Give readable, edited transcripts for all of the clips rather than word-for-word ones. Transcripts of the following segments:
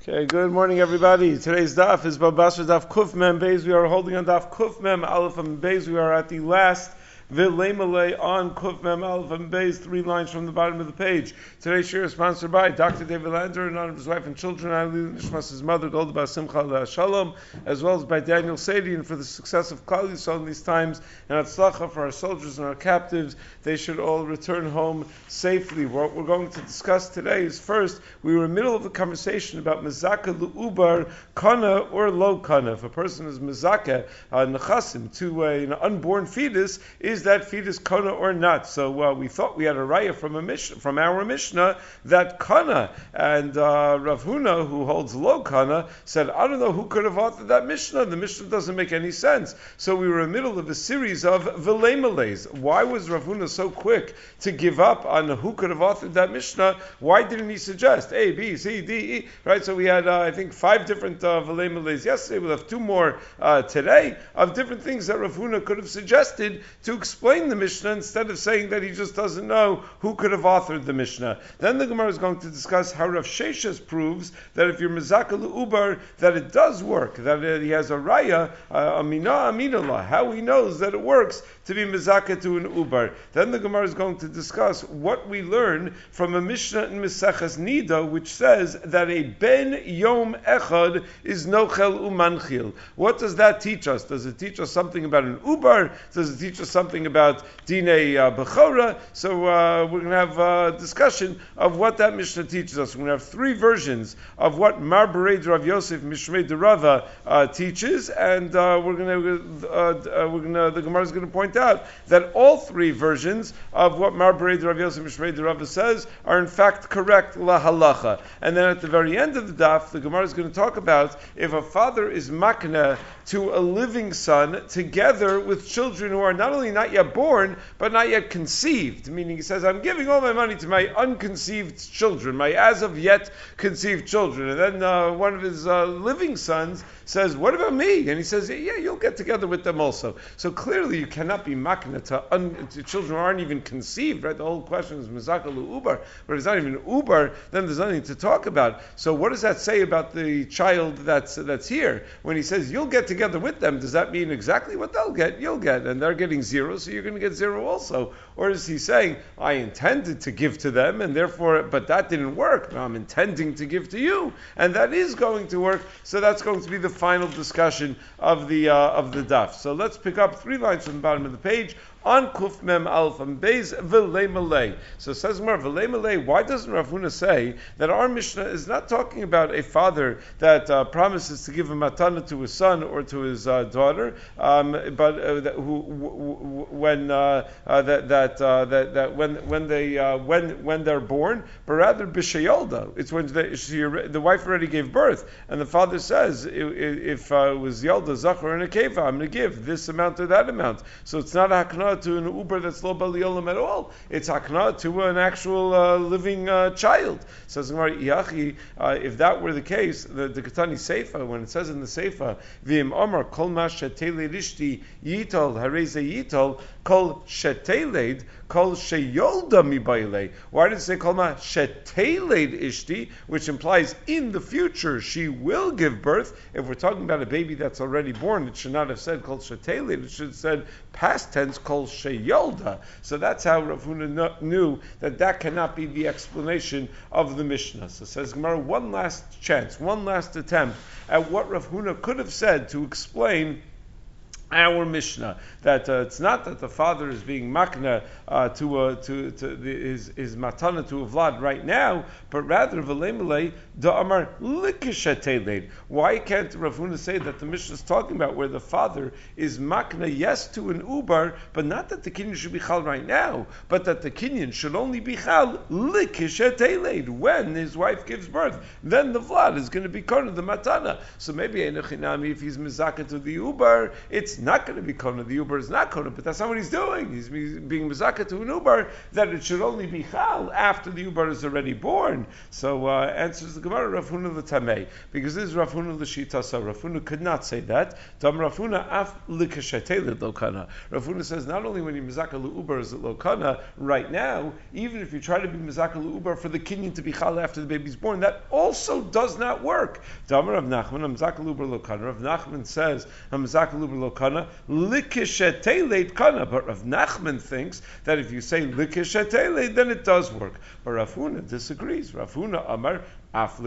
Okay, good morning, everybody. Today's daf is Babasra Daf Kuf Mem Beis. We are holding on Daf Kuf Mem Aleph and Beis. We are at the last Vilemele on Kuf Mem Aleph and Beis, 3 lines from the bottom of the page. Today's share is sponsored by Dr. David Lander in honor of his wife and children, Nishmas' mother, Golda Bas Simcha Shalom, as well as by Daniel Sadian for the success of Klal Yisrael in these times, and Atzlacha for our soldiers and our captives. They should all return home safely. What we're going to discuss today is, first, we were in the middle of a conversation about Mezaka Lu'ubar, Kana or Lo Kana. If a person is Mezaka, Nechasim, to an unborn fetus, is that fetus Kana or not? So we thought we had a raya from our Mishnah that Kana, and Rav Huna, who holds Lo Kana, said, I don't know who could have authored that Mishnah. The Mishnah doesn't make any sense. So we were in the middle of a series of Vilemales. Why was Rav Huna so quick to give up on who could have authored that Mishnah? Why didn't he suggest A, B, C, D, E? Right, so we had, I think, 5 different Vilemales yesterday. We'll have 2 more today of different things that Rav Huna could have suggested to explain the Mishnah instead of saying that he just doesn't know who could have authored the Mishnah. Then the Gemara is going to discuss how Rav Sheshes proves that if you're Mezaka L'Ubar, that it does work, that he has a raya, Amina Aminallah, how he knows that it works to be Mezaka to an Ubar. Then the Gemara is going to discuss what we learn from a Mishnah in Meseches Nida, which says that a Ben Yom Echad is Nochel Umanchil. What does that teach us? Does it teach us something about an Ubar? Does it teach us something about Dinei Bechora? So we're going to have a discussion of what that Mishnah teaches us. We're going to have 3 versions of what Mar Bered Rav Yosef Mishmei Derava teaches, and the Gemara is going to point out that all 3 versions of what Mar Bered Rav Yosef Mishmei Derava says are in fact correct la halacha. And then at the very end of the daf, the Gemara is going to talk about if a father is makna to a living son together with children who are not only not yet born, but not yet conceived. Meaning he says, I'm giving all my money to my unconceived children, my as of yet conceived children. And then one of his living sons says, what about me? And he says, yeah, you'll get together with them also. So clearly you cannot be makna to children who aren't even conceived, right? The whole question is Mezaka L'Ubar, but it's not even Ubar, then there's nothing to talk about. So what does that say about the child that's here? When he says, you'll get together with them, does that mean exactly what they'll get? You'll get, and they're getting 0, so you're going to get 0 also. Or is he saying, I intended to give to them, and therefore, but that didn't work. Now I'm intending to give to you, and that is going to work. So that's going to be the final discussion of the daf. So let's pick up 3 lines from the bottom of the page. On Kuf Mem Aleph and Beis Vilemele. So says Gemara, Vilemele, why doesn't Rav Huna say that our Mishnah is not talking about a father that promises to give a matana to his son or to his daughter, but when they're born, but rather b'sheyolda. It's when the wife already gave birth, and the father says, if it was yolda zachar and a keva, I'm going to give this amount or that amount. So it's not a hakna to an uber that's lo baliolam at all. It's hakna to an actual living child. Says Gemara, if that were the case, the Ketani Seifa, when it says in the Seifa, V'im Omar kol ma sheteled ishti yitol hareze yitol kol sheteled kol sheyolda mibayle. Why did it say kol ma sheteled ishti, which implies in the future she will give birth? If we're talking about a baby that's already born, it should not have said kol sheteled. It should have said past tense kol sheyolda. So that's how Rav Huna knew that cannot be the explanation of the Mishnah. So says Gemara, one last chance, one last attempt at what Rav Huna could have said to explain our Mishnah, that it's not that the father is being makna his matana to a vlad right now, but rather v'lemelei da'amar likisheteled. Why can't Rav Huna say that the Mishnah is talking about where the father is makna yes to an ubar, but not that the kinyan should be chal right now, but that the kinyan should only be chal likisheteled when his wife gives birth. Then the vlad is going to be kona the matana. So maybe if he's mizaka to the ubar, it's not going to be kona, the uber is not kona, but that's not what he's doing. He's being mezaka to an uber that it should only be chal after the uber is already born. So answers the Gemara, Rav Huna l'tamei, because this is Rav Huna l'shita. So Rav Huna could not say that. Tam Rav Huna af l'kashetei lo kana. Rav Huna says not only when you mezaka l'uber is it lo kana right now, even if you try to be mezaka l'uber for the kinyan to be chal after the baby's born, that also does not work. Tam Rav Nachman mezaka l'uber lo kana. Rav Nachman says mezaka l'uber lo kana l'kashetei leit kana, but Rav Nachman thinks that if you say l'kashetei leit, then it does work. But Rav Huna disagrees. Rav Huna Amar that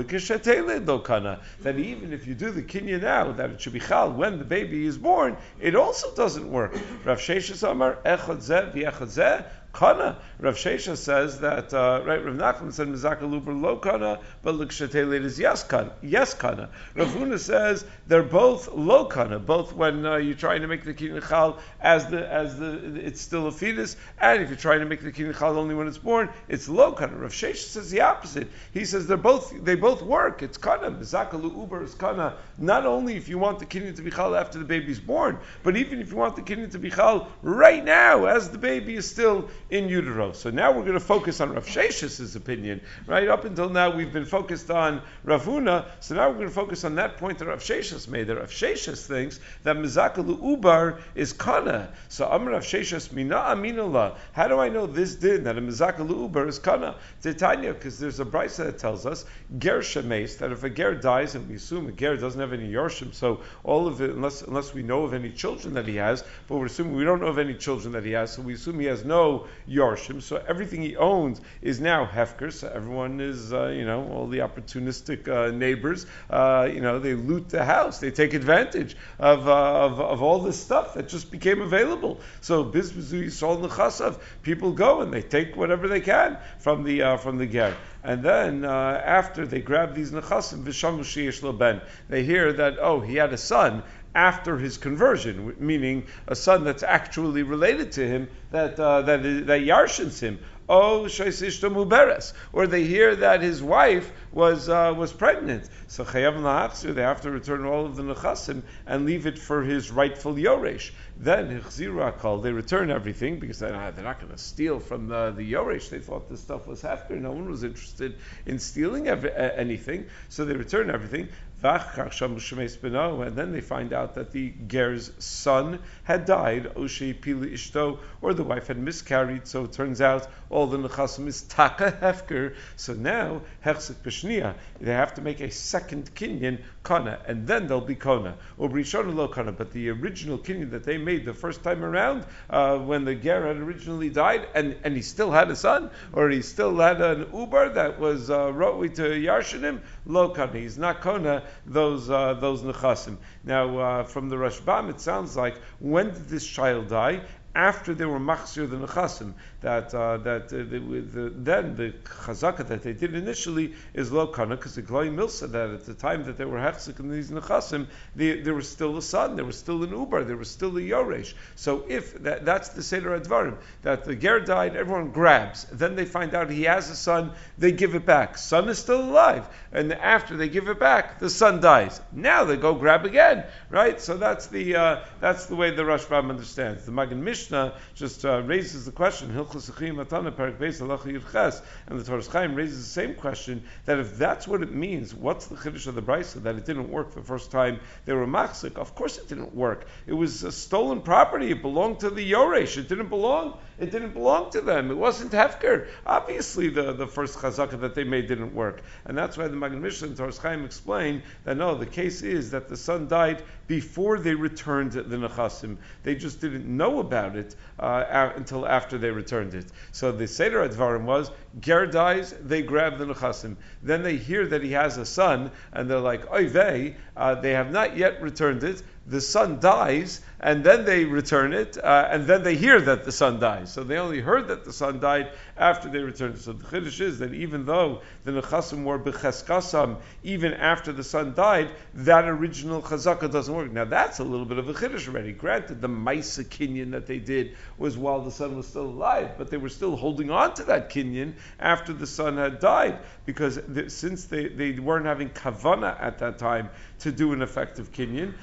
even if you do the kinyan now, that it should be chal when the baby is born, it also doesn't work. Rav Sheshes Amar echad zeh v'echad zeh kana. Rav Sheshes says that right. Rav Nachman said mezaka l'uber lo kana, but l'kshetei is yes kana. Yes kana. Rav Huna says they're both lo kana, both when you're trying to make the kinyan chal as the it's still a fetus, and if you're trying to make the kinyan chal only when it's born, it's lo kana. Rav Sheshes says the opposite. He says they both work. It's kana. Mezaka l'uber is kana. Not only if you want the kinyan to be chal after the baby's born, but even if you want the kinyan to be chal right now as the baby is still in utero. So now we're going to focus on Rav Sheshes' opinion. Right up until now we've been focused on Rav Huna, so now we're going to focus on that point that Rav Sheshes made. That Rav Sheshes thinks that mezaka l'ubar is kana. So Amar Rav Sheshes mina aminullah. How do I know this din that a mezaka l'ubar is kana? Titania, because there's a brisa that tells us ger shemes, that if a ger dies, and we assume a ger doesn't have any yorshim, so all of it, unless we know of any children that he has, but we're assuming we don't know of any children that he has, so we assume he has no yorshim, so everything he owns is now hefker. So everyone is, all the opportunistic neighbors, they loot the house, they take advantage of all this stuff that just became available. So bizbuzu yisrael nechasav, people go and they take whatever they can from the ger. And then after they grab these nechasim, v'shamu sheyesh lo ben, they hear that he had a son after his conversion, meaning a son that's actually related to him, that yarshins him. Or they hear that his wife was pregnant. So chayav lahachzir, they have to return all of the nechasim and leave it for his rightful yoresh. Then hichziru akol, they return everything because they're not going to steal from the yoresh. They thought this stuff was hefker. No one was interested in stealing anything, so they return everything. And then they find out that the ger's son had died, or the wife had miscarried. So it turns out all the nechasim is taka hefker. So now hechzik b'shniya, they have to make a second kinyan kana, and then they'll be kona. Or brishon lo kana, but the original kinyan that they made the first time around, when the ger had originally died, and he still had a son, or he still had an uber that was rotwi to yarshinim, lo kana. He's not kona those nechasim. Now, from the Rashbam, it sounds like, when did this child die? After they were machzir the nechasim, then the chazaka that they did initially is lo kana, because the Gloi Milsa that at the time that they were hefzik in these nechasim, there was still a son, there was still an uber, there was still a yoresh. So if that's the seder advarim, that the ger died, everyone grabs, then they find out he has a son, they give it back. Son is still alive, and after they give it back, the son dies. Now they go grab again, right? So that's the way the Rashbam understands. The Magen Mishnah just raises the question, Hilchos Achim Matana Perek Beis Halacha Yud Ches, and the Torah Chaim raises the same question, that if that's what it means, what's the chiddush of the brisa that it didn't work the first time they were machzik? Of course it didn't work. It was a stolen property. It belonged to the yoresh. It didn't belong to them. It wasn't hefker. Obviously the first chazaka that they made didn't work, and that's why the Magen Mishnah and Torah Chaim explain that no, the case is that the son died before they returned the nechasim. They just didn't know about it until after they returned it. So the Seder Advarim was, ger dies, they grab the nechasim. Then they hear that he has a son, and they're like, oy vey, they have not yet returned it. The son dies, and then they return it, and then they hear that the son dies. So they only heard that the son died after they returned it. So the chiddush is that even though the nechasim were b'cheskasam, even after the son died, that original chazaka doesn't work. Now that's a little bit of a chiddush already. Granted, the Maisa kinyan that they did was while the son was still alive, but they were still holding on to that kinyan after the son had died, because since they weren't having kavana at that time to do an effective kinyan,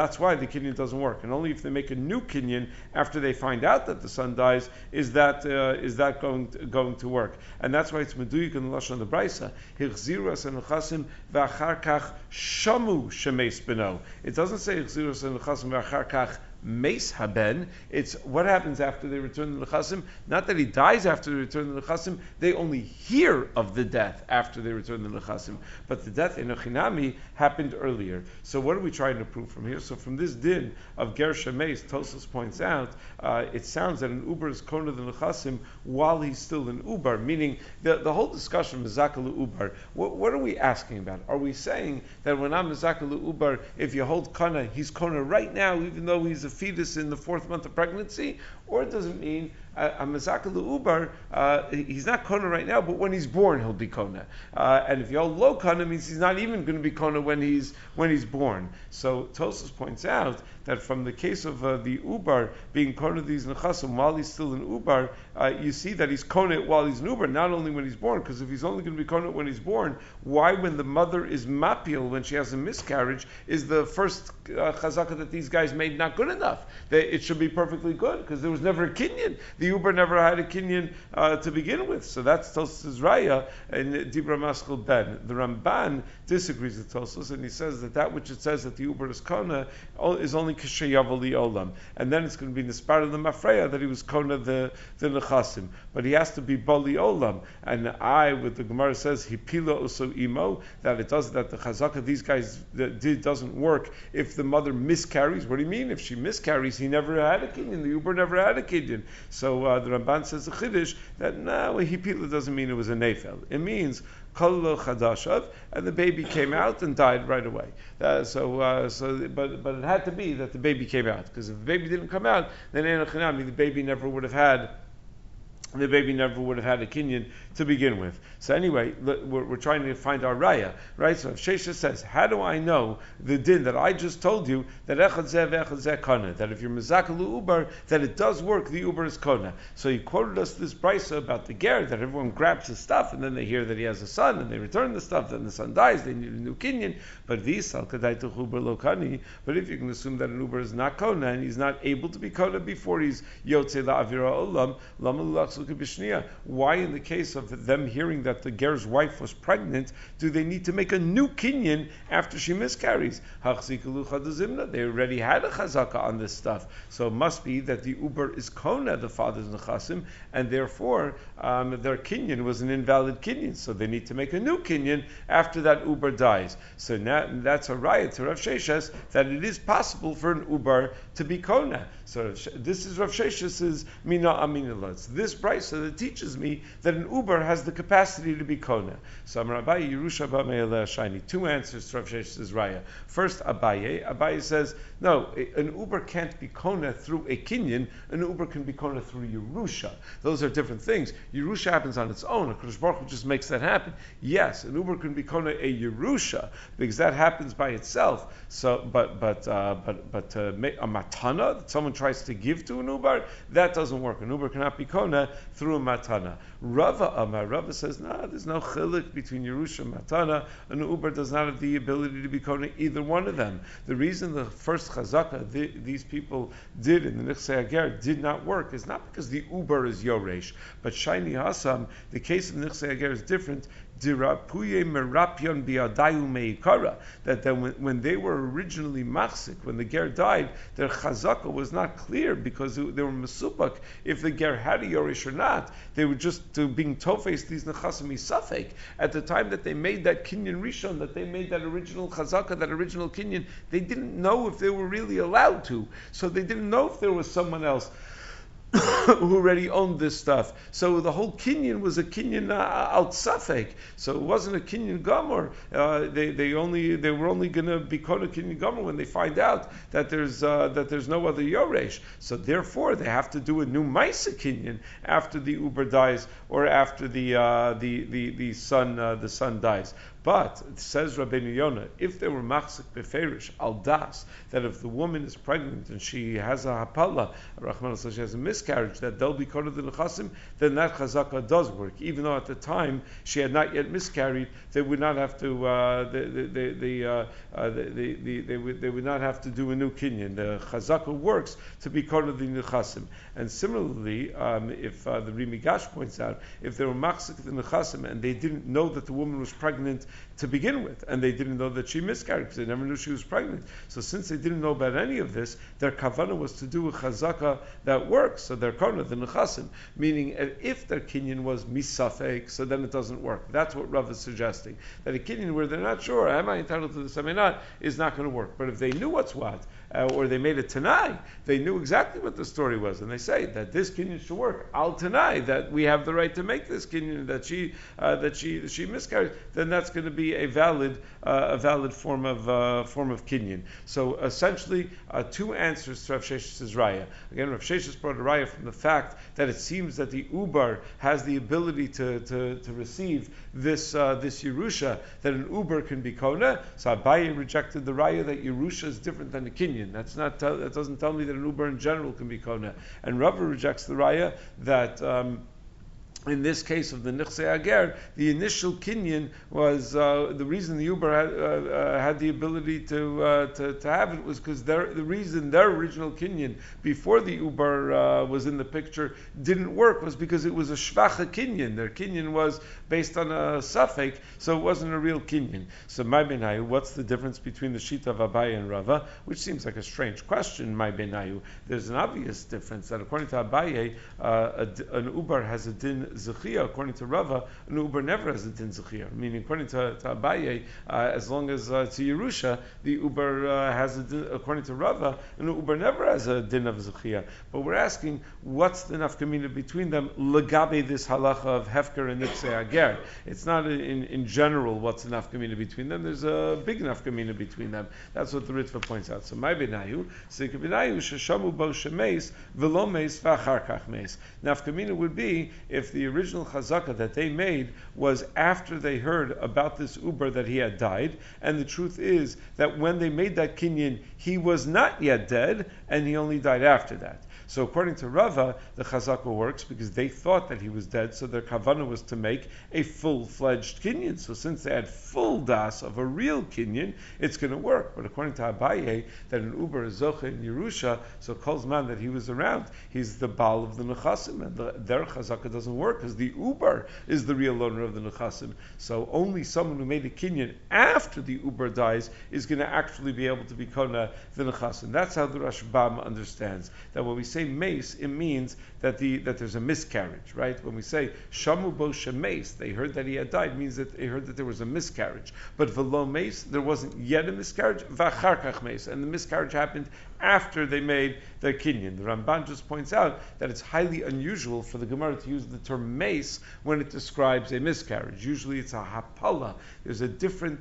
that's why the kinyan doesn't work. And only if they make a new kinyan after they find out that the son dies is that going to work. And that's why it's meduyik in the lashon of the brisa. Hichziru as nechasim v'achar kach shamu shemeis beno. It doesn't say hichziru as nechasim v'achar kach Meis haben. It's what happens after they return the nechasim. Not that he dies after they return the nechasim. They only hear of the death after they return the nechasim. But the death in Ochinami happened earlier. So what are we trying to prove from here? So from this din of Ger Shemeis, Tosfos points out, it sounds that an Uber is kona the nechasim while he's still an Uber. Meaning the whole discussion mezakalu Uber. What are we asking about? Are we saying that when I'm mezakalu Uber, if you hold kana, he's kona right now, even though he's a fetus in the 4th month of pregnancy, or does it mean a mezakah ubar? He's not kona right now, but when he's born, he'll be kona. And if you're low kona, means he's not even going to be kona when he's born. So Tosfos points out that from the case of the ubar being kona these nechasim while he's still an ubar, you see that he's kona while he's an ubar, not only when he's born. Because if he's only going to be kona when he's born, why, when the mother is mapil, when she has a miscarriage, is the first chazakah that these guys made not good enough? It should be perfectly good because there was never a kinyan. The Uber never had a kinyan to begin with. So that's Tosfos' raya and Dibra Maskal Ben. The Ramban disagrees with Tosfos and he says that which it says that the Uber is kona is only k'sheyavali olam, and then it's going to be in the spirit of the mafreya that he was kona the nechasim, but he has to be bali olam. And with the Gemara says hipila also imo, that it does, that the chazaka these guys doesn't work if the mother miscarries. What do you mean? If she miscarries, he never had a kinyan. The Uber never had a kinyan. So the Ramban says the chiddush that hipila doesn't mean it was a nefel. It means kol chadashav, and the baby came out and died right away. But it had to be that the baby came out, because if the baby didn't come out, then the baby never would have had a kinyan to begin with. So anyway, we're trying to find our raya, right? So if Shesha says, how do I know the din that I just told you, that echad zeh ve'echad zeh kana, that if you're mezakalu uber, that it does work, the uber is kana. So he quoted us this brisa about the ger, that everyone grabs his stuff, and then they hear that he has a son, and they return the stuff, then the son dies, they need a new kinyan. But v'isal kadaitu uber lo kani. But if you can assume that an uber is not kona, and he's not able to be kona before he's yotze la'avira olam, lama l'lachsu k'bishniya. Why, in the case of them hearing that the ger's wife was pregnant, do they need to make a new kinyan after she miscarries? They already had a chazaka on this stuff, so it must be that the uber is kona, the father's nechasim, and therefore their kinyan was an invalid kinyan, so they need to make a new kinyan after that uber dies. So now that's a riot to Rav Sheshes that it is possible for an uber to be kona. So this is Rav Sheshes's mina aminillah. It's this brisa that teaches me that an uber has the capacity to be kona. So Abaye Yerusha Ba'me'eleh Shiny. 2 answers to Rav Sheshes's raya. First, Abaye says, no, an uber can't be kona through a kinyan. An uber can be kona through Yerusha. Those are different things. Yerusha happens on its own. HaKadosh Baruch Hu just makes that happen. Yes, an uber can be kona a Yerusha because that happens by itself. So, but to make a matana that someone tries to give to an uber, that doesn't work. An uber cannot be kona through a matana. Rava says, no, there's no chilik between Yerusha and matana. An uber does not have the ability to be kona either one of them. The reason the first chazaka these people did in the Nichsei Hager did not work is not because the uber is yoresh, but Shiny Hasam, the case of the Nichsei Hager is different. That when they were originally machzik, when the ger died, their chazaka was not clear because they were mesupak if the ger had a yorish or not. They were just being tofes these nechasim isafek. At the time that they made that kinyan rishon, that they made that original chazaka, that original kinyan, they didn't know if they were really allowed to. So they didn't know if there was someone else who already owned this stuff. So the whole kinyan was a kinyan out safek. So it wasn't a kinyan gomer. They were only going to be called a kinyan gomer when they find out that there's no other yoresh. So therefore they have to do a new maisa kinyan after the uber dies or after the son dies. But it says Rabbeinu Yonah, if they were machzik beferish al das, that if the woman is pregnant and she has a hapala, Rahman says she has a miscarriage, that they'll be called the nechasim, then that chazaka does work. Even though at the time she had not yet miscarried, they would not have to. They would not have to do a new kinyan. The chazaka works to be called the nechasim. And similarly, if the Rimigash points out, if they were machzik the nechasim and they didn't know that the woman was pregnant to begin with, and they didn't know that she miscarried because they never knew she was pregnant. So since they didn't know about any of this, their kavanah was to do a chazaka that works. So their kona, the nechasim, meaning if their kinyan was misafek, so then it doesn't work. That's what Rav is suggesting. That a kinyan where they're not sure, am I entitled to this, am I not, is not going to work. But if they knew what's what, or they made a tanai, they knew exactly what the story was, and they say that this kinyan should work. Al tanai, that we have the right to make this kinyan, that she miscarried, then that's going to be a valid form of kinyan. So essentially, two answers to Rav Shesh's raya. Again, Rav Sheshes brought a raya from the fact that it seems that the ubar has the ability to receive this Yerusha, that an uber can be kona. So Abaye rejected the raya that Yerusha is different than a kinyan. That doesn't tell me that an uber in general can be kona. And Rava rejects the raya that. In this case of the Nichsei Ager, the initial kinyan was the reason the Uber had the ability to have it was because the reason their original kinyan before the Uber was in the picture didn't work was because it was a shvacha kinyan. Their kinyan was based on a suffix, so it wasn't a real kinyan. So my benayu, what's the difference between the shita of Abaye and Rava? Which seems like a strange question. My benayu, there's an obvious difference that according to Abaye, an Uber has a din Zechia. According to Rava, an Uber never has a din Zechia. Meaning, according to Abaye, as long as it's a Yerusha, the Uber has a din. According to Rava, an Uber never has a din of Zechia. But we're asking, what's the nafkamina between them? Legabe this halacha of Hefker and Nitzei Ager. It's not in general what's the nafkamina between them. There's a big nafkamina between them. That's what the Ritva points out. So my benayu, Sika benayu sheshamu bo shemeis v'lo meis v'achar kach meis. Nafkamina would be if the original chazaka that they made was after they heard about this Uber that he had died, and the truth is that when they made that kinyan, he was not yet dead, and he only died after that. So according to Rava, the chazaka works because they thought that he was dead, so their kavanah was to make a full-fledged kinyan. So since they had full das of a real kinyan, it's going to work. But according to Abaye, that an Uber is zoche in Yerusha, so calls man that he was around, he's the baal of the nechasim, and their chazaka doesn't work because the Uber is the real owner of the nechasim. So only someone who made a kinyan after the Uber dies is going to actually be able to be kona the nechasim. That's how the Rashbam understands that when we say mace, it means that there's a miscarriage, right? When we say shamu bo shemeis, they heard that he had died, means that they heard that there was a miscarriage. But velo mace, there wasn't yet a miscarriage. V'achar kach mace, and the miscarriage happened after they made their kinyan. The Ramban just points out that it's highly unusual for the Gemara to use the term mace when it describes a miscarriage. Usually it's a hapala. There's a different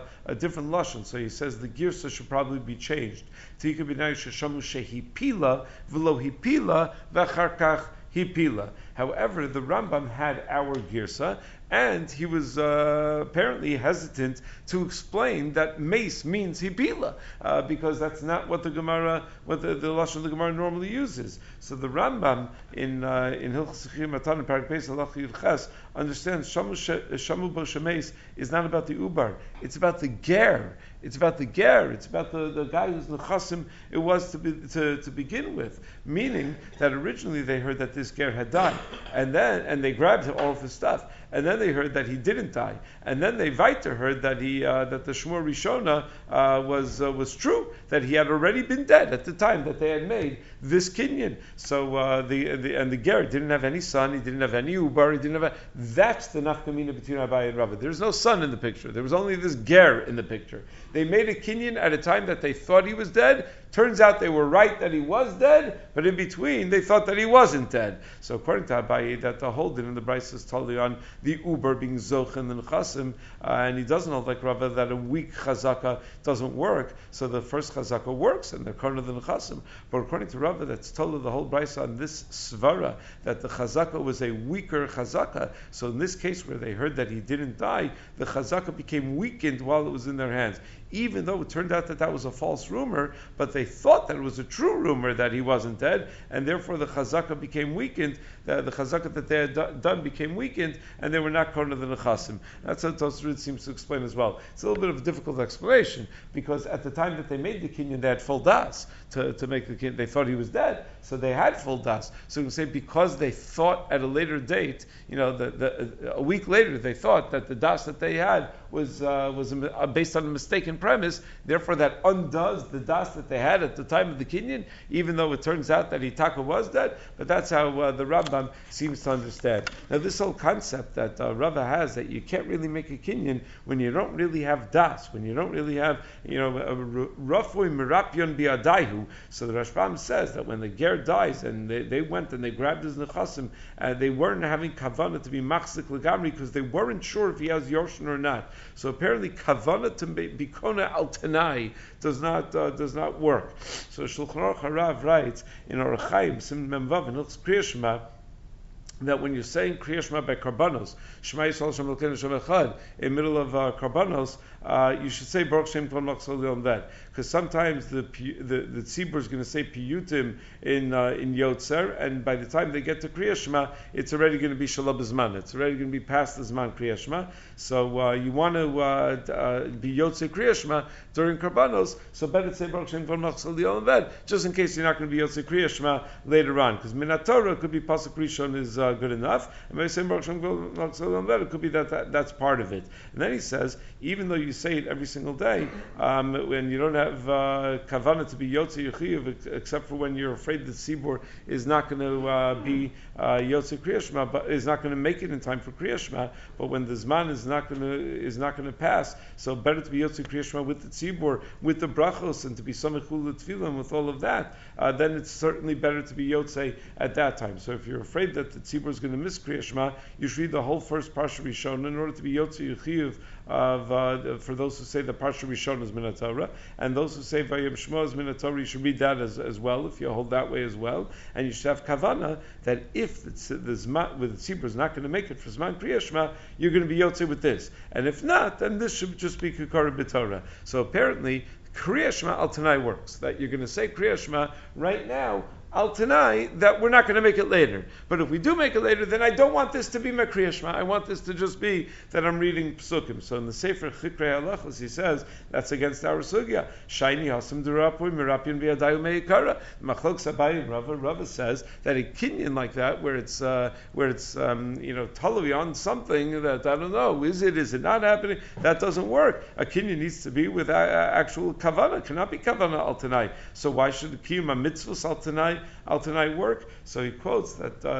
lashon. So he says the girsa should probably be changed. Tika b'nai sheshamu shehipila v'lo hipila v'achar kach hipila. However, the Rambam had our girsa, and he was apparently hesitant to explain that mace means hipila, because that's not what the Gemara, what the lashon of the Gemara normally uses. So the Rambam in Hilchos Sechir Matan Parak Beis Halach Yud Ches understands shamu bo shemeis is not about the ubar; it's about the ger. It's about the ger. It's about the guy who's nechasim. It was to begin with, meaning that originally they heard that this ger had died, and they grabbed all of his stuff, and then they heard that he didn't die, and then they weiter heard that that the Shmur Rishona was true, that he had already been dead at the time that they had made this kinyan. So the ger didn't have any son, he didn't have any ubar, he didn't have. That's the nafkamina between Abaye and Rava. There's no son in the picture. There was only this ger in the picture. They made a kinyan at a time that they thought he was dead. Turns out they were right that he was dead, but in between they thought that he wasn't dead. So according to Abaye, that the whole din in the Brisa is totally on the uber being zoch and the nechasim, and he doesn't hold like Rava that a weak chazaka doesn't work. So the first chazaka works, and they're karna the nechasim. But according to Rava, that's told the whole brisa on this svara that the chazaka was a weaker chazaka. So in this case, where they heard that he didn't die, the chazaka became weakened while it was in their hands. Even though it turned out that that was a false rumor, but they thought that it was a true rumor that he wasn't dead, and therefore the chazaka became weakened. The chazaka that they had done became weakened, and they were not karna the nechasim. That's what Tosfos seems to explain as well. It's a little bit of a difficult explanation because at the time that they made the kinyan, they had full das to make the kinyan. They thought he was dead, so they had full das. So we can say because they thought at a later date, a week later, they thought that the das that they had was based on a mistaken premise. Therefore, that undoes the das that they had at the time of the kinyan, even though it turns out that Hitaka was dead. But that's how the Rambam seems to understand. Now, this whole concept that Rava has that you can't really make a kinyan when you don't really have das, when you don't really have a rafui merapion biadaihu. So the Rashbam says that when the ger dies and they went and they grabbed his nechasim, they weren't having kavanah to be machzik legamri because they weren't sure if he has yorshin or not. So apparently kavanah to be kona al tanai does not work. So Shulchan Aruch Harav writes in Orach Chaim Sim Memvav in Hilchos Kriya Shema that when you're saying Kriya Shema by Karbanos, Shema Yisrael Shem Elokeinu Shem Echad, in the middle of Karbanos, you should say Baruch Shem Kol Machzor Yom that, because sometimes the tzibur is going to say piyutim in Yotzer, and by the time they get to Kriya Shema, it's already going to be Shalom Zman. It's already going to be past the Zman Kriya Shema. So you want to be Yotzer Kriya Shema during Karbanos. So better say Baruch Shem Kol Machzor Yom that, just in case you're not going to be Yotzer Kriya Shema later on, because Minat Torah could be pasuk Rishon is good enough, and by saying Baruch Shem Kol Machzor Yom that, it could be that's part of it. And then he says, even though you say it every single day, when you don't have kavanah to be yotze yechiv, except for when you're afraid that Sibor is not going to be yotze Kriya Shema, but is not going to make it in time for Kriya Shema. But when the zman is not going to pass, so better to be yotze Kriya Shema with the Sibor, with the brachos, and to be samechul tefillah with all of that. Then it's certainly better to be yotze at that time. So if you're afraid that the Sibor is going to miss Kriya Shema, you should read the whole first parsha Rishon in order to be yotze yechiv for those who say the Parsha Rishon is Minat Torah, and those who say Vayim Shmo is Minat Torah, you should read that as well, if you hold that way as well. And you should have Kavana, that if the Zman, with the Tzibur is not going to make it for Zman Kriya Shema, you're going to be Yotze with this. And if not, then this should just be Kikara B'Torah. So apparently, Kriya Shema Al Tanai works, that you're going to say Kriya Shema right now, Al Tanai, that we're not going to make it later. But if we do make it later, then I don't want this to be my Kriya Shema. I want this to just be that I'm reading Psukim. So in the Sefer Chikrei Halachos, he says that's against our sugya. Shaini hasim durapui mirapion v'yadayu meikara. Machlok Sabai and Rava says that a kinyan like that, where it's totally on something that I don't know, is it not happening? That doesn't work. A kinyan needs to be with actual kavana. Cannot be kavana al tanai. So why should the kiyum mitzvahs al tanai work? So he quotes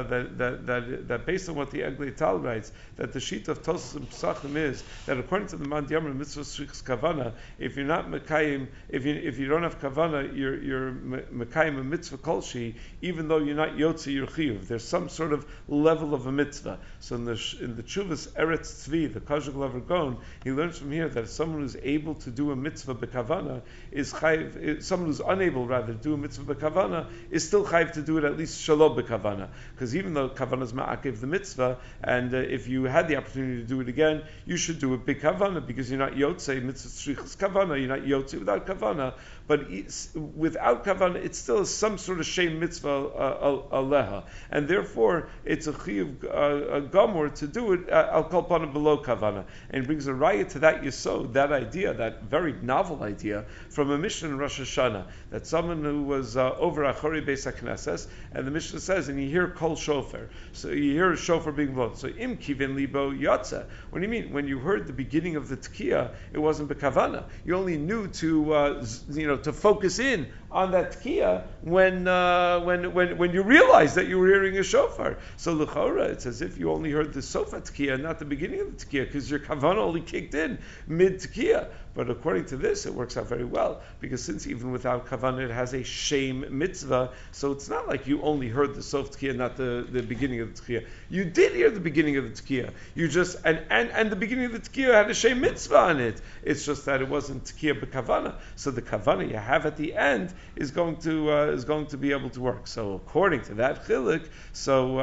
that based on what the Eglei Tal writes, that the sheet of Tosfos and Pesachim is that according to the Man Yamar mitzvah striks kavana, if you're not mekayim, if you don't have kavana, you're mekayim a mitzvah kolshi, even though you're not yotze your chiyuv. There's some sort of level of a mitzvah. So in the Tshuvas Eretz Tzvi, the Kajik Lavergon, he learns from here that someone who's able to do a mitzvah bekavana is chayiv. Someone who's unable rather to do a mitzvah bekavana is still chayiv to do it at least shalom bekavana, because even though kavana is ma'akev the mitzvah, and if you had the opportunity to do it again, you should do it bekavana, because you're not yotze mitzvah strichas kavana, you're not yotze without kavana. But without kavana, it's still some sort of shem mitzvah aleha, and therefore it's a chiyuv gamor to do it al kol panim below kavana, and brings a raya to that yesod, that idea, that very novel idea from a Mishnah in Rosh Hashanah, that someone who was over achori beis haknesses, and the Mishnah says, and you hear kol shofar, so you hear a shofar being blown. So im kivin libo yotze. What do you mean? When you heard the beginning of the tkiya, it wasn't bekavana. You only knew to focus in on that tkiya when you realize that you were hearing a shofar. So l'chora, it's as if you only heard the sofa tkiya, not the beginning of the tkiya, because your kavanah only kicked in mid tkiya. But according to this, it works out very well, because since even without kavanah it has a shame mitzvah, so it's not like you only heard the sof tkiya, not the beginning of the tkiya. You did hear the beginning of the tkiya. You just and the beginning of the tkiya had a shame mitzvah on it. It's just that it wasn't tkiya b'kavanah. So the kavanah you have at the end is going to be able to work. So according to that chiluk, so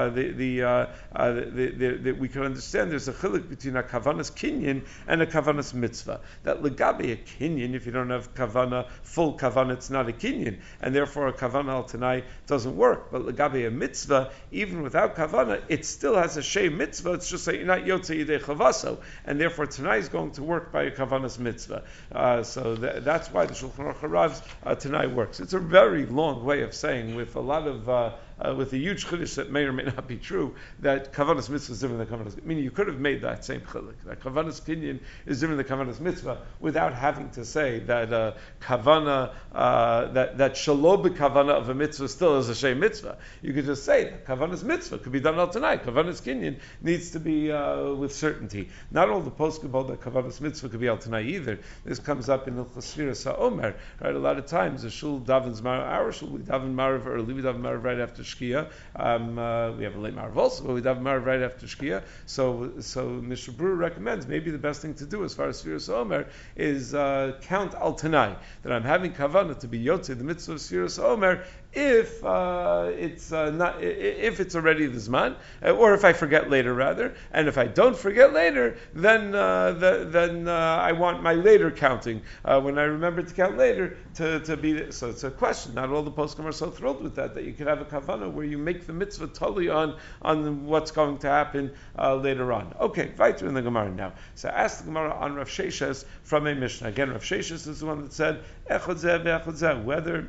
we can understand there's a chiluk between a kavanas kinyan and a kavanas mitzvah. That legabe a kinyan, if you don't have kavana, full kavana, it's not a kinyan, and therefore a kavana al tanai doesn't work. But legabe a mitzvah, even without kavana, it still has a shem mitzvah. It's just that you're not yotze yidei chavaso, and therefore tanai is going to work by a kavanas mitzvah. So that's why the Shulchan Aruch Harav's tanai works. It's a very long way of saying, with a lot of with a huge chiddush that may or may not be true, that kavanas mitzvah is different than kavanas. Meaning you could have made that same chiluk, that kavanas kinyan is different than kavanas mitzvah, without having to say that kavana that shalom kavana of a mitzvah still is a shem mitzvah. You could just say that kavanas mitzvah could be done al tonight. Kavanas kinyan needs to be with certainty. Not all the poskim hold that kavanas mitzvah could be al tonight either. This comes up in Hilchos Sfiras HaOmer. Right, a lot of times the shul davens marav, our shul we daven marav early, we daven marav right after Shkia. We have a late Marav also, but we have Marav right after Shkia. So Mr. Brewer recommends maybe the best thing to do as far as Sfiras Omer is count al Tanai, that I'm having kavanah to be yotze the mitzvah of Sfiras Omer if it's already the zman, or if I forget later rather, and if I don't forget later, then I want my later counting when I remember to count later to be. So it's a question. Not all the poskim are so thrilled with that you could have a kavanah where you make the mitzvah totally on what's going to happen later on. Okay, weiter in the Gemara now. So ask the Gemara on Rav Sheshes from a Mishnah. Again, Rav Sheshes is the one that said echad zeh ve'echad zeh, whether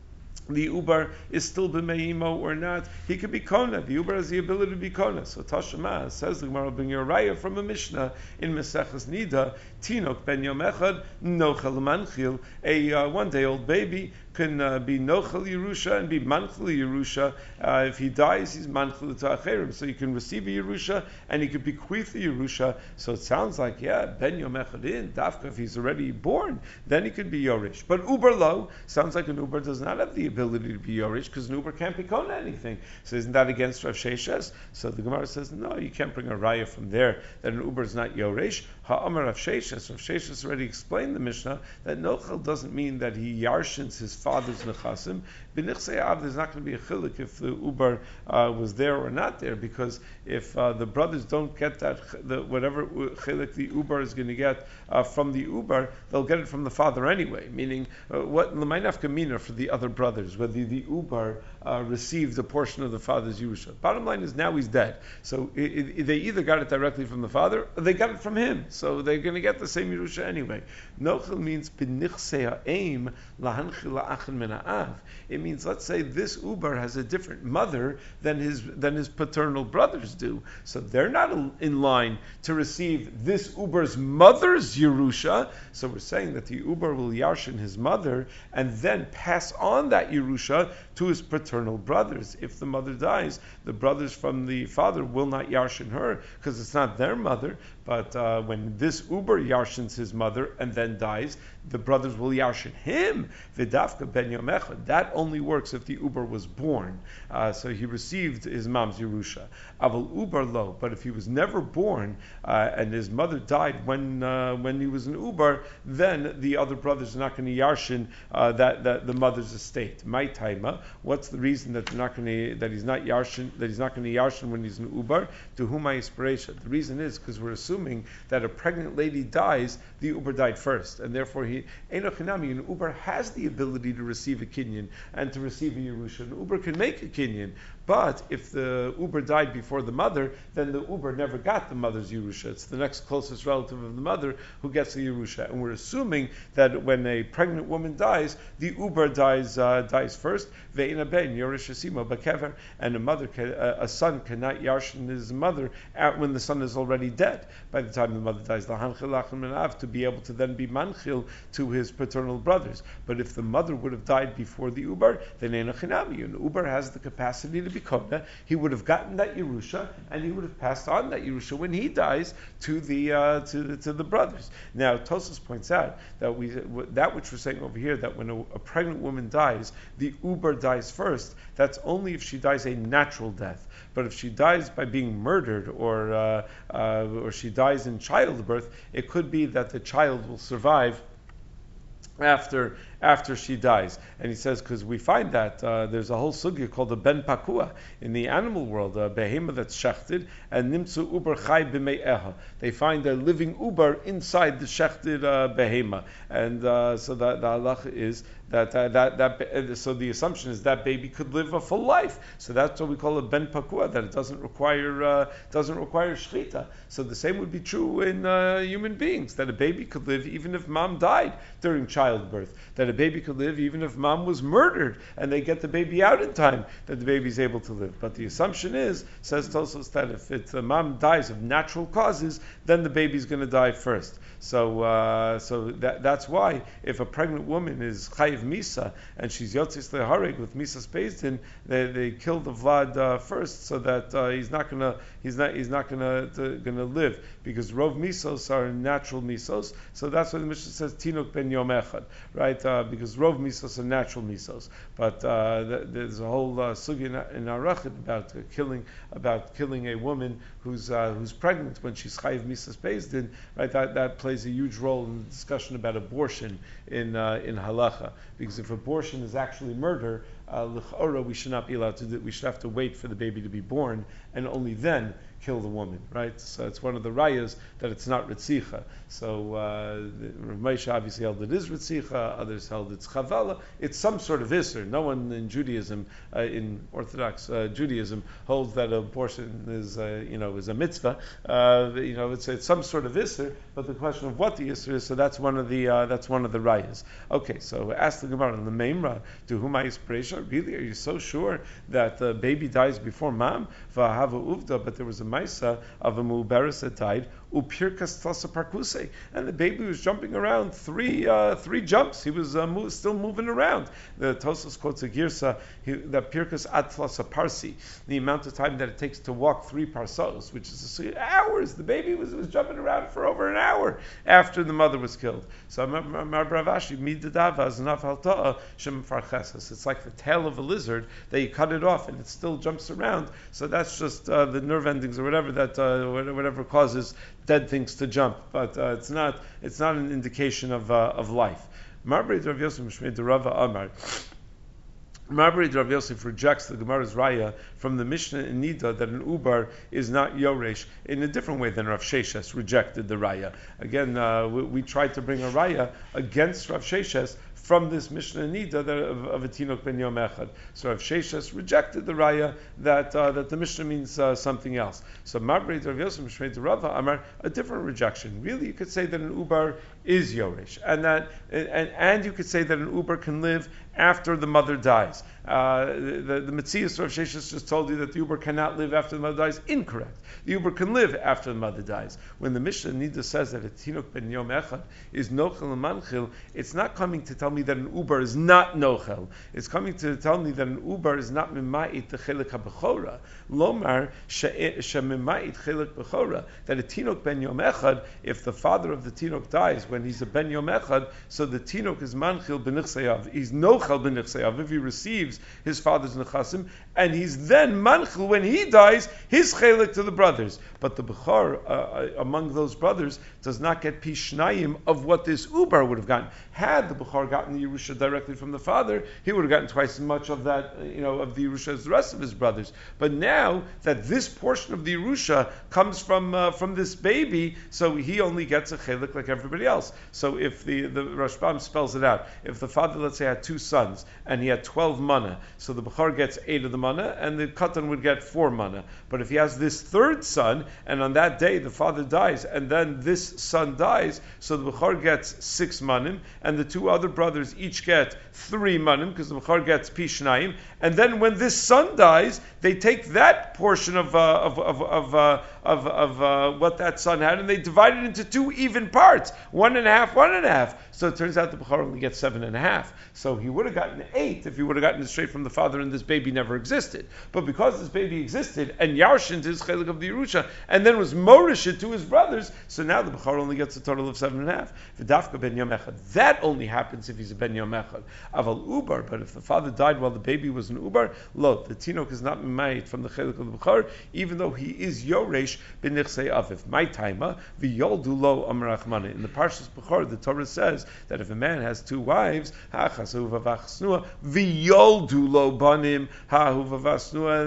the Ubar is still b'meimo or not, he could be kona. The Ubar has the ability to be kona. So Tashema says the Gemara, bring your raya from a Mishnah in Maseches Nida, Tinok ben Yom Echad, Nochel Manchil, a one-day-old baby can be Nochel Yerusha and be Manchil Yerusha. If he dies, he's Manchil to Acherim. So you can receive a Yerusha and he could bequeath a Yerusha. So it sounds like, ben Yom Echadin, Dafka, if he's already born, then he could be Yorish. But Ubar lo, sounds like an Ubar does not have the ability to be Yorish, because an Ubar can't be Kona anything. So isn't that against Rav Sheshes? So the Gemara says, no, you can't bring a raya from there that an Ubar is not Yorish. Ha'amar Rav Sheshes. Rav Sheshes already explained the Mishnah that Nochel doesn't mean that he yarshins his father's nechasim. B'nichsei av, there's not going to be a chiluk if the Ubar was there or not there, because if the brothers don't get that, whatever chiluk the Ubar is going to get from the Ubar, they'll get it from the father anyway. Meaning, what l'may nafka mina for the other brothers, whether the Ubar received a portion of the father's Yerusha. Bottom line is now he's dead. So they either got it directly from the father, or they got it from him. So they're going to get the same Yerusha anyway. Nochel means b'nichsei ha'eim lahanchil la'achin min ha'av. It means, let's say this Ubar has a different mother than his paternal brothers do. So they're not in line to receive this Ubar's mother's Yerusha. So we're saying that the Ubar will yarshin his mother and then pass on that Yerusha to his paternal brothers. If the mother dies, the brothers from the father will not yarshin her, because it's not their mother. But when this Ubar yarshins his mother and then dies, the brothers will yarshin him. V'dafka ben Yom Echad. That only works if the Ubar was born. So he received his mom's Yerusha. Aval Ubar lo. But if he was never born and his mother died when he was an Ubar, then the other brothers are not going to yarshin that the mother's estate. My taima. What's the reason that he's not going to yarshin when he's an Ubar? To whom I inspiration. The reason is because we're assuming that a pregnant lady dies, the Ubar died first, and therefore an Ubar has the ability to receive a kinyan and to receive a Yerusha. An Ubar can make a kinyan, But if the Uber died before the mother, then the Uber never got the mother's Yerusha. It's the next closest relative of the mother who gets the Yerusha. And we're assuming that when a pregnant woman dies, the Uber dies first. Ve'ina ben Yerush Asimo Bakever, and a son cannot yarshin his mother when the son is already dead. By the time the mother dies, to be able to then be manchil to his paternal brothers. But if the mother would have died before the Uber, then Eina Chinami. And Uber has the capacity to be Kovna. He would have gotten that Yerusha, and he would have passed on that Yerusha when he dies to the brothers. Now, Tosfos points out that that which we're saying over here, that when a pregnant woman dies, the Uber dies first. That's only if she dies a natural death. But if she dies by being murdered or she dies in childbirth, it could be that the child will survive after she dies. And he says, because we find that there's a whole sugya called the ben pakua in the animal world, a behema that's shechted, and nimtzu uber chai b'mei'eha. They find a living uber inside the shechted behema. And so the halacha is so the assumption is that baby could live a full life. So that's what we call a ben pakua, that it doesn't require shechita. So the same would be true in human beings, that a baby could live even if mom died during childbirth, that a baby could live even if mom was murdered and they get the baby out in time, that the baby's able to live. But the assumption is, says Tosfos, that if the mom dies of natural causes, then the baby's going to die first. So that's why if a pregnant woman is chayiv misa and she's yotzis lehareg with misas bezdin, they kill the vlad first, so that he's not gonna live, because rov misos are natural misos. So that's why the Mishnah says tinok ben yom echad, right? Because rov misos are natural misos. But there's a whole sugya in Arachid about killing a woman who's pregnant when she's chayiv misas bezdin, right? That plays a huge role in the discussion about abortion in halacha, because if abortion is actually murder, l'chora, we should not be allowed to do. We should have to wait for the baby to be born and only then kill the woman, right? So it's one of the rayas that it's not ritzicha. So Rav Moshe obviously held it is ritzicha, others held it's chavala. It's some sort of isser. No one in Judaism, in Orthodox Judaism, holds that abortion is a mitzvah. It's some sort of isser, but the question of what the isser is, so that's one of the rayas. Okay, so ask the Gemara on the Meimra, to whom I inspiration. Really, are you so sure that the baby dies before mom? V'ahava uvda, but there was a Maisa of a Mu'beres that died, Upirkas Tlasa Parkuse, and the baby was jumping around three jumps. He was still moving around. The Tosfos quotes a girsa that Pirkas Ad Tlasa Parsi, the amount of time that it takes to walk 3 parsos, which is hours. The baby was jumping around for over an hour after the mother was killed. So Ravashi midadava znaf halta'a shem farchesas. It's like the tail of a lizard that you cut it off and it still jumps around. So that's just the nerve endings or whatever that whatever causes dead things to jump, but it's not an indication of life. Marbury Rav Yosef Mishmei de Rava Amar. Marbury Rav Yosef rejects the Gemara's raya from the Mishnah in Nida that an ubar is not yoresh in a different way than Rav Sheshes rejected the raya. Again, we tried to bring a raya against Rav Sheshes from this Mishnah Nida of a Tinok ben Yom Echad. So Rav Sheshes rejected the raya that the Mishnah means something else. So Marbury Rav Yosef Mishmei de Rava Amar, a different rejection. Really, you could say that an ubar is yoresh, and you could say that an ubar can live after the mother dies. The Metzias Rav Sheshes just told you that the uber cannot live after the mother dies. Incorrect. The uber can live after the mother dies. When the Mishnah Nida says that a Tinok ben Yom Echad is nochel and manchil, it's not coming to tell me that an uber is not nochel. It's coming to tell me that an uber is not mima'it the chelik ha-bechora. Lomar she-mima'it chelik bechora. That a Tinok ben Yom Echad, if the father of the Tinok dies when he's a ben Yom Echad, so the Tinok is manchil b'nichseyav. He's nochel b'nichseyav if he receives his father's nechasim, and he's then manchil when he dies his chelik to the brothers. But the bechor among those brothers does not get pishnayim of what this ubar would have gotten. Had the bechor gotten the Yerusha directly from the father, he would have gotten twice as much of that, of the Yerusha as the rest of his brothers. But now that this portion of the Yerusha comes from this baby, so he only gets a chelik like everybody else. So if the Rashbam spells it out, if the father, let's say, had 2 sons sons, and he had 12 mana. So the Bechor gets 8 of the mana, and the Katan would get 4 mana. But if he has this third son, and on that day the father dies, and then this son dies, so the Bechor gets 6 manim, and the 2 other brothers each get 3 manim, because the Bechor gets Pishnayim, and then when this son dies, they take that portion of what that son had, and they divide it into 2 even parts, 1.5, 1.5. So it turns out the Bechor only gets 7.5. So he would have gotten 8 if he would have gotten it straight from the father, and this baby never existed. But because this baby existed, and Yarshin to his chelik of the Yerusha, and then was Morished to his brothers, so now the Bechor only gets a total of 7.5. V'dafka ben yom echad. That only happens if he's a ben yom echad. Aval ubar, but if the father died while the baby was an ubar, lo, the tinok is not made from the chelik of the Bechor, even though he is yoresh b'nichsei aviv. My taima v'yoldu lo amrachmana. In the Parshas Bechor, the Torah says that if a man has 2 wives, ha'chasu v'vachsnua v'yoldu lo banim ha'hu v'vachsnua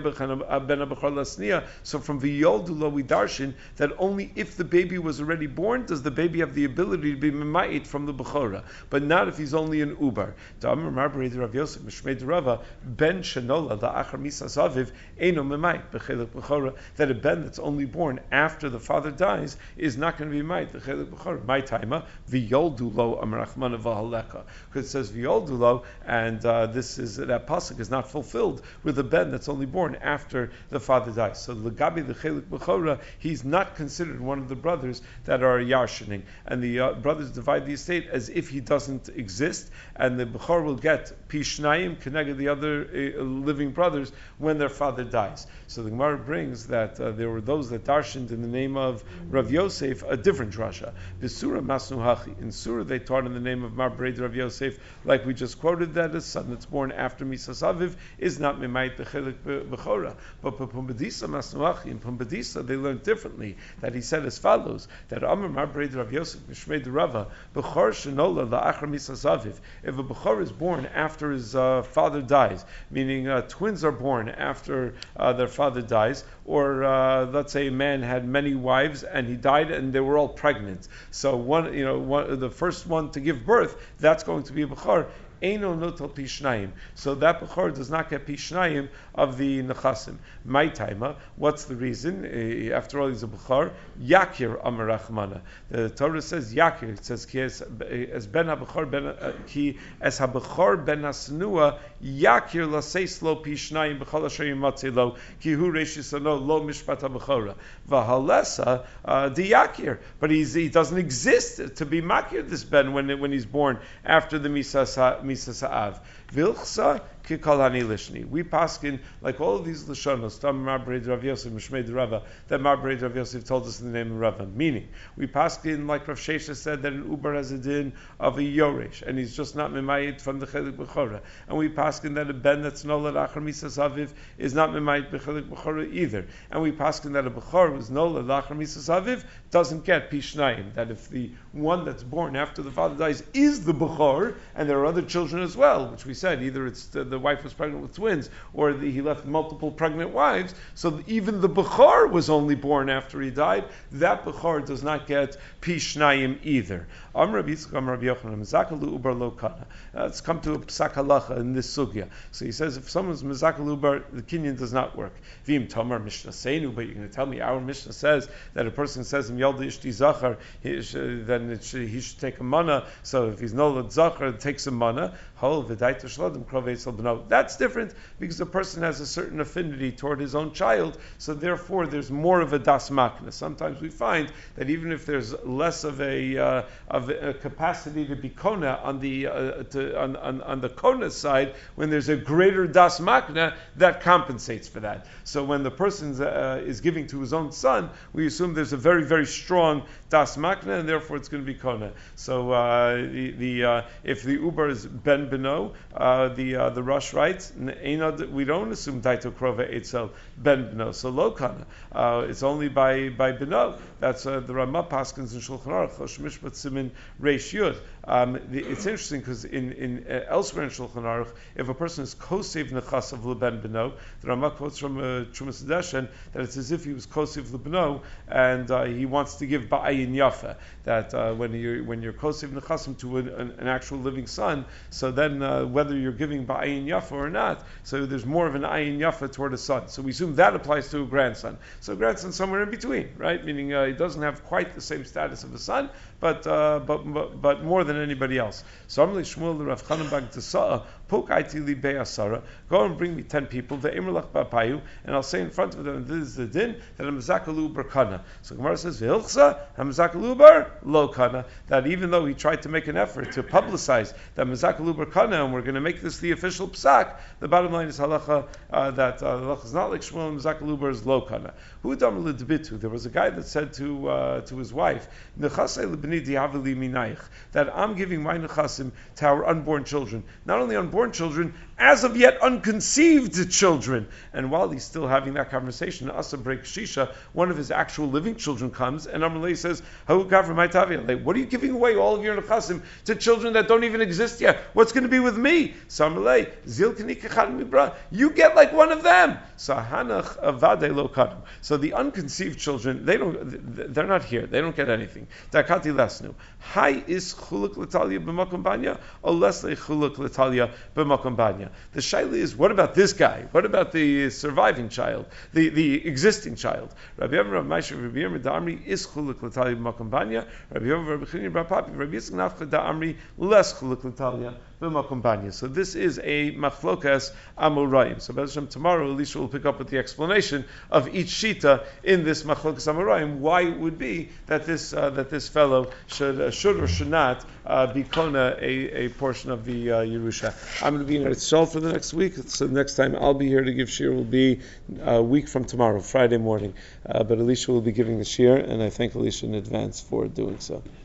ben ha'bechor lasnia. So from v'yoldu lo we darshan that only if the baby was already born does the baby have the ability to be memait from the Bechora, but not if he's only an ubar. Da'amar marbarei Rav Yosef mishmei Rava ben shenola la'achar misas aviv eno memait b'chelik Bechora, that a ben that's only born after the father dies is not going to be memait b'chelik Bechora. My taima v'yoldu lo amrachmana v'haleka, because it says v'yoldu lo, and this is that pasuk is not fulfilled with a ben that's only born after the father dies. So Lagabi the Chelik Bechora, he's not considered one of the brothers that are yarshining, and the brothers divide the estate as if he doesn't exist, and the Bechor will get Pishnayim connected the other living brothers when their father dies. So the Gemara brings that there were those that darshaned in the name of Rav Yosef a different drasha. B'sura masnu hachi. In Surah they taught in the name of Marbreid Rav Yosef, like we just quoted, that a son that's born after Misas Aviv is not Mimayit B'chelik Bechora. But Pumbedisa masnu hachi, in Pumbedisa they learned differently, that he said as follows, that Amar Marbreid Rav Yosef Mishmei Rava Bechor Shenola La'achar Misas Aviv. If a Bechor is born after his father dies, meaning twins are born after their father dies, or let's say a man had many wives and he died and they were all pregnant. So the first one to give birth, that's going to be a Bechor. Eino notal pishnayim. So that Bechor does not get pishnayim of the nechasim. My taima, what's the reason? After all, he's a Bechor. Yakir Amar Rachmana. The Torah says Yakir. It says ki as ben haBechor ki as haBechor ben hasnua Yakir laseis lo pishnayim b'chol asher yimatzei lo ki hu reishisano lo mishpat haBechora v'halesa the Yakir. But he doesn't exist to be makir this ben when he's born after the misas ha'av. Vilchsa kikol hani lishni. We paskin like all of these lashonos. Tam Marbreid Rav Yosef Mishmei Rava. That Marbreid Rav Yosef told us in the name of Rava. Meaning, we paskin like Rav Shesha said that an uber has a din of a yoresh, and he's just not mimayit from the chelik bechora. And we paskin that a ben that's nolad achar misas aviv is not mimayit b'chelik bechora either. And we paskin that a bechor was nolad achar misas aviv doesn't get pishnayim. That if the one that's born after the father dies is the bechor, and there are other children as well, which we said either it's the wife was pregnant with twins, or he left multiple pregnant wives. So even the Bechor was only born after he died. That Bechor does not get Pishnayim either. Let's come to a psak halacha in this sugya. So he says if someone's mezakal ubar, the kinyan does not work. Vim tamar mishnah seinu, but you're going to tell me our mishnah says that a person says im yalda ishti zachar, then he should take a mana. So if he's nolad zachar, it takes a mana. That's different because a person has a certain affinity toward his own child, so therefore there's more of a das makna. Sometimes we find that even if there's less of a capacity to be kona on the on the kona side, when there's a greater das makna, that compensates for that. So when the person is giving to his own son, we assume there's a very, very strong das makna, and therefore it's going to be kona. So if the uber is ben beno, the Rush writes, we don't assume Daito Krova Eitzel Ben Beno. So Lo Kana. It's only by Beno. That's the Ramah Paskins in Shulchan Aruch, Mishpat Simin Reish Yud. It's interesting because in elsewhere in Shulchan Aruch, if a person is kosev nechas of leben beno, the Ramah quotes from Trumas Hadeshen that it's as if he was kosev lebeno and he wants to give ba'ayin yafa. That when you're kosev nechasim to an actual living son, so then whether you're giving ba'ayin yafa or not, so there's more of an ayin yafa toward a son. So we assume that applies to a grandson. So a grandson somewhere in between, right? Meaning he doesn't have quite the same status of a son, but more than anybody else. So Amli Shmuel the Rav Chanan Bag Tsa'a Pok Aiti Li Be'asara. Go and bring me 10 people. The Emerlach Ba'payu, and I'll say in front of them, this is the din that I'm Zakalu Barkana. So Gemara says V'Hilchsa I'm Zakalu Bar Lo Kana. That even though he tried to make an effort to publicize that Mezakalu Barkana and we're going to make this the official psak, the bottom line is halacha that halacha is not like Shmuel and Mezakalu Bar is Lo Kana. Who Damar L'Dbitu? There was a guy that said to his wife, Nechasei L'Bni Diaveli Minayich, that I'm giving my nechasim to our unborn children. Not only unborn children, as of yet unconceived children. And while he's still having that conversation, Asa breaks Shisha, one of his actual living children comes, and Amalei says, what are you giving away all of your nechasim to children that don't even exist yet? What's going to be with me? So Amalei, you get like one of them. So Hanach Avade Lo Kadam. So the unconceived children, they're not here. They don't get anything. Dakati Lesnu. Hi is chuluk l'talia b'makom banya, or less chuluk l'talia b'makom banya. The shaila is, what about this guy? What about the surviving child, the existing child? Rabbi Yavim Rav Maisha Rabbi Yirmiyah Da'amri is chuluk l'talia b'makom banya. Rabbi Yavim Rabbi Chini Rabbi Papi Rabbi Yitzchak Nafcha Da'amri less chuluk l'talia b'makom banya. So this is a machlokas amorayim. So Be'ez Hashem tomorrow Elisha will pick up with the explanation of each shita in this machlokas amorayim, why it would be that this fellow should or should not be kona a portion of the Yerusha. I'm going to be in Eretz Yisrael for the next week, so the next time I'll be here to give shir will be a week from tomorrow, Friday morning. But Elisha will be giving the shir, and I thank Elisha in advance for doing so.